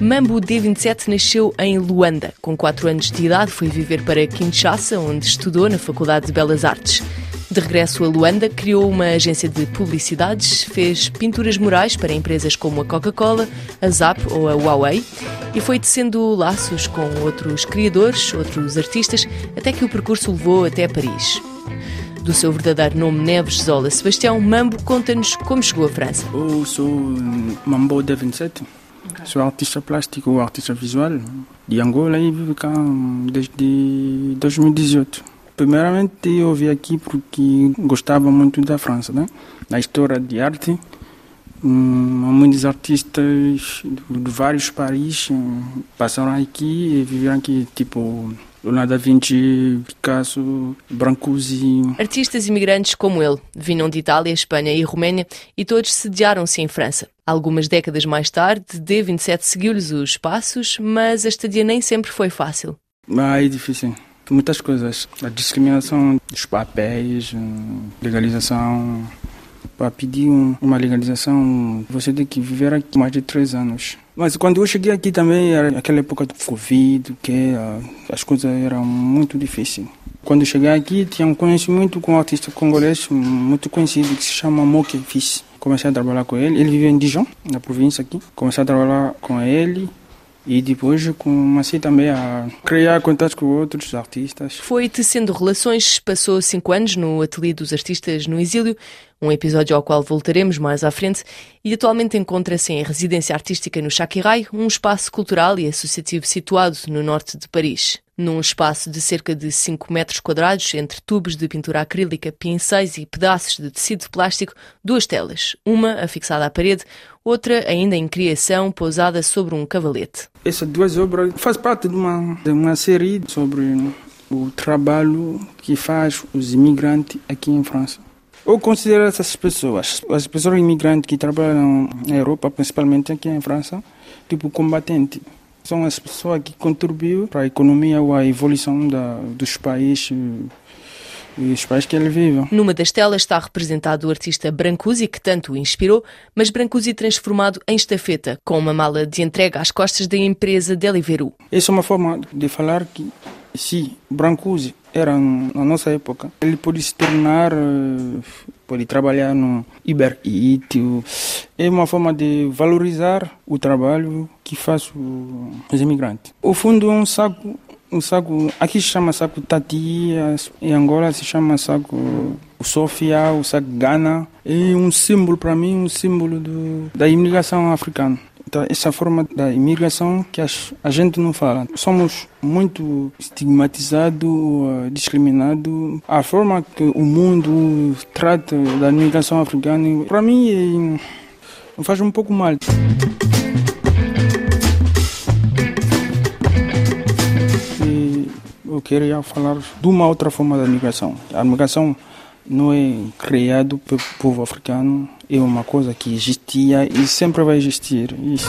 Mambo D27 nasceu em Luanda. Com 4 anos de idade foi viver para Kinshasa, onde estudou na Faculdade de Belas Artes. De regresso a Luanda, criou uma agência de publicidades, fez pinturas murais para empresas como a Coca-Cola, a Zap ou a Huawei e foi tecendo laços com outros criadores, outros artistas, até que o percurso o levou até Paris. Do seu verdadeiro nome, Neves Zola Sebastião, Mambo conta-nos como chegou à França. Eu sou Mambo D27, sou artista plástico, artista visual de Angola e vivo cá desde 2018. Primeiramente eu vim aqui porque gostava muito da França, né? Da história de arte. Muitos artistas de vários países passaram aqui e viveram aqui, tipo Leonardo da Vinci, Picasso, Brancusi. Artistas imigrantes como ele vinham de Itália, Espanha e Roménia e todos sediaram-se em França. Algumas décadas mais tarde, D27 seguiu-lhes os passos, mas a estadia nem sempre foi fácil. É difícil. Muitas coisas. A discriminação dos papéis, legalização. Para pedir uma legalização, você tem que viver aqui mais de 3 anos. Mas quando eu cheguei aqui também, era aquela época do Covid, que as coisas eram muito difíceis. Quando eu cheguei aqui, tinha um conhecimento com um artista congolês muito conhecido, que se chama Moke Fils. Comecei a trabalhar com ele. Ele vive em Dijon, na província aqui. Comecei a trabalhar com ele. E depois comecei também a criar contatos com outros artistas. Foi tecendo relações, passou 5 anos no Ateliê dos Artistas no Exílio, um episódio ao qual voltaremos mais à frente, e atualmente encontra-se em residência artística no Chaquiray, um espaço cultural e associativo situado no norte de Paris. Num espaço de cerca de 5 metros quadrados, entre tubos de pintura acrílica, pincéis e pedaços de tecido de plástico, 2 telas, uma afixada à parede, outra ainda em criação, pousada sobre um cavalete. Essas 2 obras fazem parte de uma série sobre o trabalho que faz os imigrantes aqui em França. Eu considero essas pessoas, as pessoas imigrantes que trabalham na Europa, principalmente aqui em França, tipo combatente. São as pessoas que contribuem para a economia ou a evolução dos países e os países que eles vivem. Numa das telas está representado o artista Brancusi, que tanto o inspirou, mas Brancusi transformado em estafeta, com uma mala de entrega às costas da empresa Deliveroo. Essa é uma forma de falar que, se Brancusi era na nossa época, ele pode se tornar, pode trabalhar no Uber Eats. É uma forma de valorizar o trabalho que faz os imigrantes. O fundo é um saco, aqui se chama saco Tati, em Angola se chama saco Sofia, o saco Ghana. É um símbolo para mim, um símbolo da imigração africana. Então, essa forma da imigração que a gente não fala. Somos muito estigmatizados, discriminados. A forma que o mundo trata da imigração africana, para mim, faz um pouco mal. E eu queria falar de uma outra forma da imigração. A imigração não é criado pelo povo africano, é uma coisa que existia e sempre vai existir. Isso.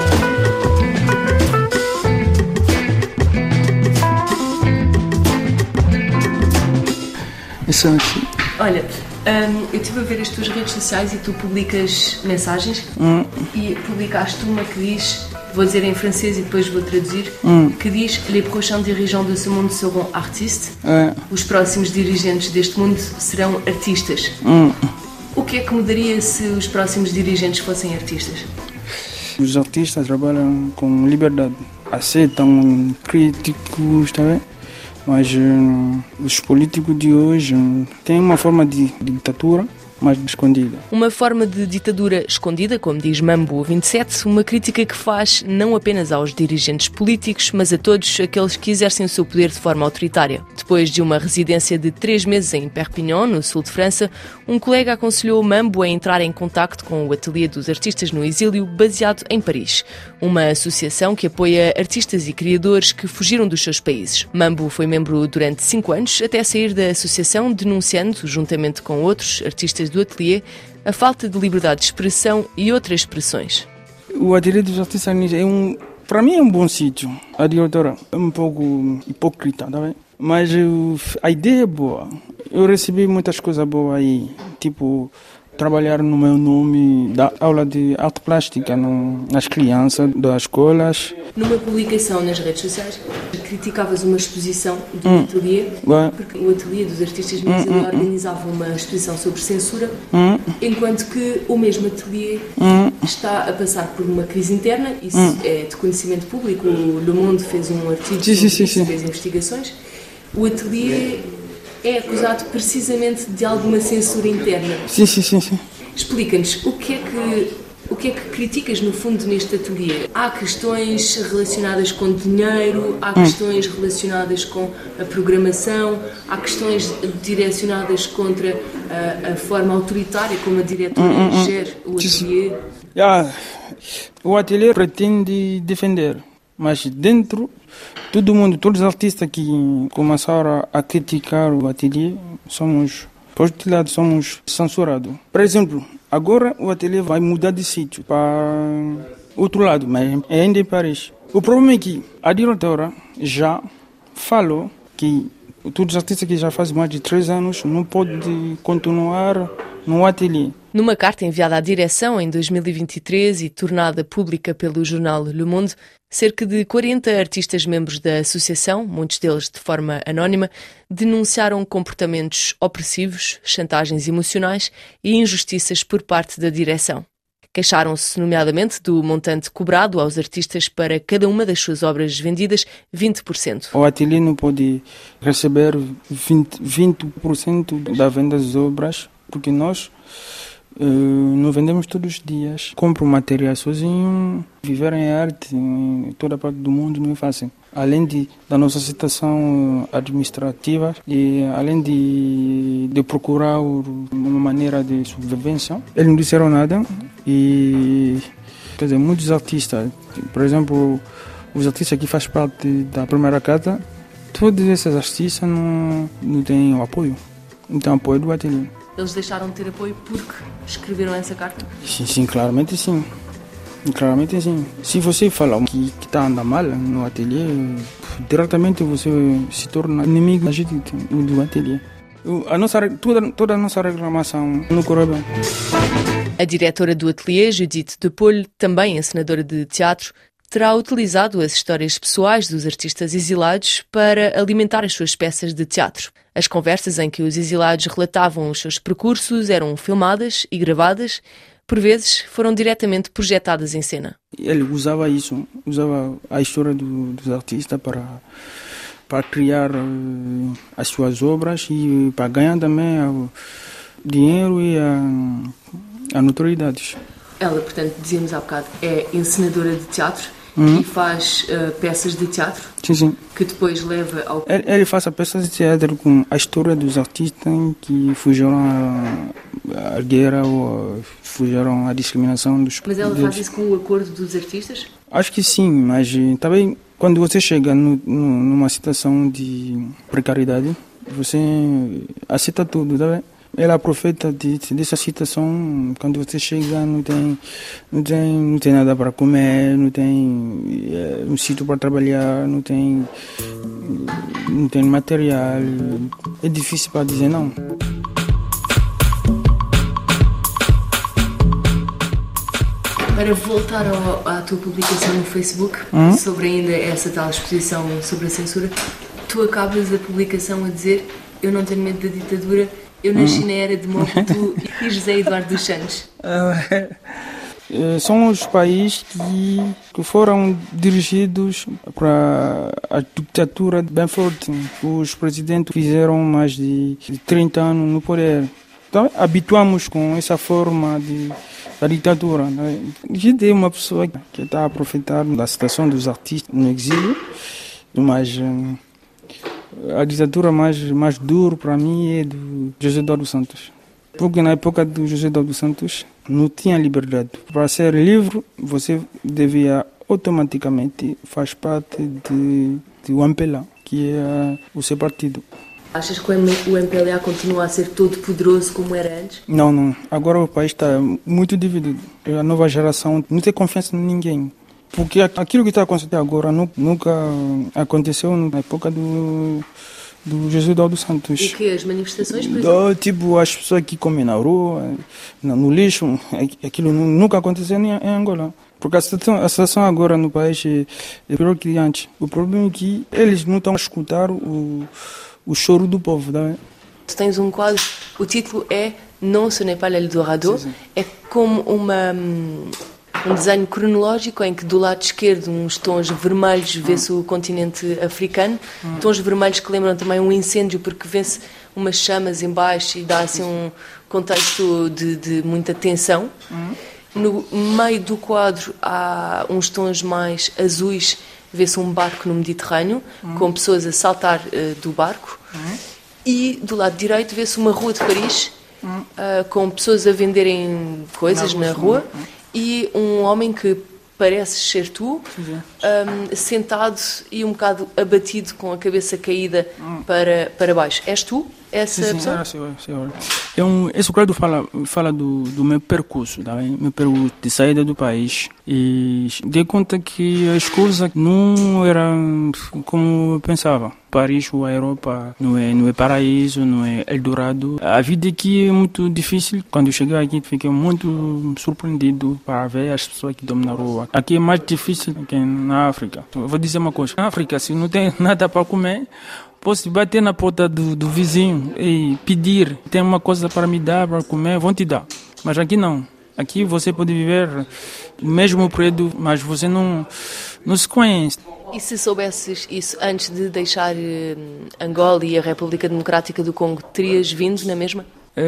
Isso aqui. Olha, eu estive a ver as tuas redes sociais e tu publicas mensagens e publicaste uma que diz, vou dizer em francês e depois vou traduzir, que diz Les prochains dirigeants de ce monde seront artistes. Os próximos dirigentes deste mundo serão artistas. O que é que mudaria se os próximos dirigentes fossem artistas? Os artistas trabalham com liberdade, aceitam críticos também, mas os políticos de hoje têm uma forma de ditadura mais escondida. Uma forma de ditadura escondida, como diz Mambo 27, uma crítica que faz não apenas aos dirigentes políticos, mas a todos aqueles que exercem o seu poder de forma autoritária. Depois de uma residência de 3 meses em Perpignan, no sul de França, um colega aconselhou Mambo a entrar em contacto com o Ateliê dos Artistas no Exílio, baseado em Paris, uma associação que apoia artistas e criadores que fugiram dos seus países. Mambo foi membro durante 5 anos, até sair da associação, denunciando, juntamente com outros artistas do ateliê, a falta de liberdade de expressão e outras expressões. O Ateliê dos Artistas para mim é um bom sítio. A diretora é um pouco hipócrita, tá bem? Mas a ideia é boa. Eu recebi muitas coisas boas aí, tipo trabalhar no meu nome, dar aula de arte plástica nas crianças das escolas. Numa publicação nas redes sociais, criticavas uma exposição do ateliê, porque o ateliê dos artistas negros organizava uma exposição sobre censura, enquanto que o mesmo ateliê está a passar por uma crise interna. Isso é de conhecimento público. O Le Monde fez um artigo sobre isso, fez investigações. O ateliê é acusado precisamente de alguma censura interna. Sim. Explica-nos o que é que criticas no fundo neste ateliê. Há questões relacionadas com dinheiro, há questões relacionadas com a programação, há questões direcionadas contra a forma autoritária como a diretora gera o ateliê. O ateliê pretende defender, mas dentro, todos os artistas que começaram a criticar o ateliê somos censurados. Por exemplo, agora o ateliê vai mudar de sítio para outro lado, mas é ainda em Paris. O problema é que a diretora já falou que todos os artistas que já fazem mais de 3 anos não podem continuar no ateliê. Numa carta enviada à direção em 2023 e tornada pública pelo jornal Le Monde, cerca de 40 artistas membros da associação, muitos deles de forma anónima, denunciaram comportamentos opressivos, chantagens emocionais e injustiças por parte da direção. Queixaram-se, nomeadamente, do montante cobrado aos artistas para cada uma das suas obras vendidas, 20%. O ateliê não pode receber 20% da venda das obras, porque nós não vendemos todos os dias. Compro material sozinho. Viver em arte em toda a parte do mundo não é fácil. Além da nossa situação administrativa e além de procurar uma maneira de sobrevivência, eles não disseram nada. E, quer dizer, muitos artistas, por exemplo, os artistas que fazem parte da primeira casa, todos esses artistas não têm o apoio. Não têm apoio do ateliê. Eles deixaram de ter apoio porque escreveram essa carta? Sim, claramente sim. Claramente sim. Se você falar que está andando mal no ateliê, diretamente você se torna inimigo legítimo do ateliê. Toda a nossa reclamação não correu bem. A diretora do ateliê, Judith de Paul, também encenadora de teatro, terá utilizado as histórias pessoais dos artistas exilados para alimentar as suas peças de teatro. As conversas em que os exilados relatavam os seus percursos eram filmadas e gravadas, por vezes foram diretamente projetadas em cena. Ele usava a história dos artistas para criar as suas obras e para ganhar também dinheiro e a notoriedade. Ela, portanto, dizíamos há bocado, é encenadora de teatro e faz peças de teatro. Sim. Que depois leva ao... Ele faz peças de teatro com a história dos artistas que fugiram à guerra ou fugiram à discriminação dos... Mas ela faz isso com o acordo dos artistas? Acho que sim, mas também quando você chega numa situação de precariedade, você aceita tudo, tá bem? Ela aproveita dessa situação. Quando você chega, não tem nada para comer, não tem um sítio para trabalhar, não tem material. É difícil para dizer não. Para voltar à tua publicação no Facebook, sobre ainda essa tal exposição sobre a censura, tu acabas a publicação a dizer: eu não tenho medo da ditadura, eu nasci na era de Mobutu e José Eduardo dos Santos. São os países que foram dirigidos para a ditadura bem forte. Os presidentes fizeram mais de 30 anos no poder. Então, habituamos com essa forma da ditadura. A gente é uma pessoa que está aproveitando da situação dos artistas no exílio, mas a ditadura mais dura para mim é do José Eduardo dos Santos. Porque na época do José Eduardo dos Santos não tinha liberdade. Para ser livre, você devia automaticamente fazer parte do MPLA, que é o seu partido. Achas que o MPLA continua a ser todo poderoso como era antes? Não. Agora o país está muito dividido. A nova geração não tem confiança em ninguém. Porque aquilo que está acontecendo agora nunca aconteceu na época do do Jesuído dos Santos. E que as manifestações, por exemplo? Tipo, as pessoas que comem na rua, no lixo, aquilo nunca aconteceu em Angola. Porque a situação agora no país é pior que antes. O problema é que eles não estão a escutar o choro do povo. Tá? Tu tens um quadro, o título é Non ce n'est pas l'Eldorado. Sim. É como um desenho cronológico em que do lado esquerdo uns tons vermelhos vê-se o continente africano, tons vermelhos que lembram também um incêndio porque vê-se umas chamas em baixo e dá assim um contexto de muita tensão. No meio do quadro há uns tons mais azuis, vê-se um barco no Mediterrâneo com pessoas a saltar do barco e do lado direito vê-se uma rua de Paris com pessoas a venderem coisas na rua. E um homem que parece ser tu, sentado e um bocado abatido, com a cabeça caída para baixo. És tu essa pessoa? Sim. Esse quadro fala do meu percurso, tá bem? Meu percurso de saída do país. E dei conta que as coisas não eram como eu pensava. Paris ou a Europa não é paraíso, não é Eldorado. A vida aqui é muito difícil. Quando eu cheguei aqui, fiquei muito surpreendido para ver as pessoas que dormem na rua. Aqui é mais difícil que na África. Eu vou dizer uma coisa. Na África, se não tem nada para comer, posso bater na porta do vizinho e pedir. Tem uma coisa para me dar, para comer, vão te dar. Mas aqui não. Aqui você pode viver no mesmo prédio, mas você não se conhece. E se soubesses isso antes de deixar Angola e a República Democrática do Congo, terias vindo na mesma?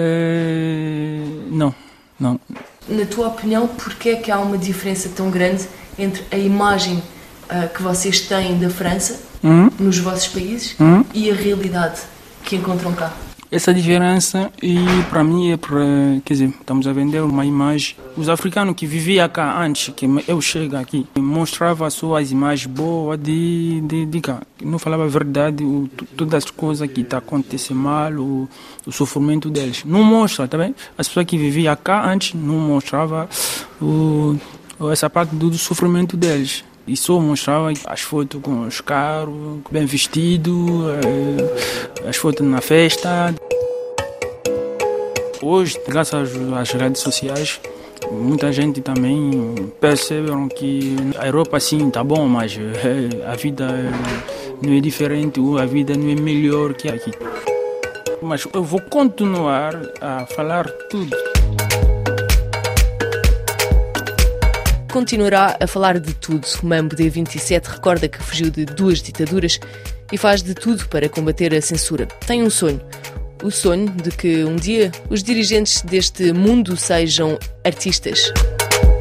Não. Na tua opinião, porquê é que há uma diferença tão grande entre a imagem que vocês têm da França, nos vossos países, e a realidade que encontram cá? Essa diferença, e para mim é quer dizer, estamos a vender uma imagem. Os africanos que viviam cá antes, que eu chego aqui, mostrava suas imagens boas de cá. Não falava a verdade, todas as coisas que estão acontecendo mal, o sofrimento deles. Não mostra, tá bem? As pessoas que viviam cá antes não mostravam essa parte do sofrimento deles. E só mostrava as fotos com os carros, bem vestidos, as fotos na festa. Hoje, graças às redes sociais, muita gente também perceberam que a Europa sim está bom, mas a vida não é diferente, a vida não é melhor que aqui. Mas eu vou continuar a falar tudo. Continuará a falar de tudo. O Mambo D27 recorda que fugiu de 2 ditaduras e faz de tudo para combater a censura. Tem um sonho. O sonho de que um dia os dirigentes deste mundo sejam artistas.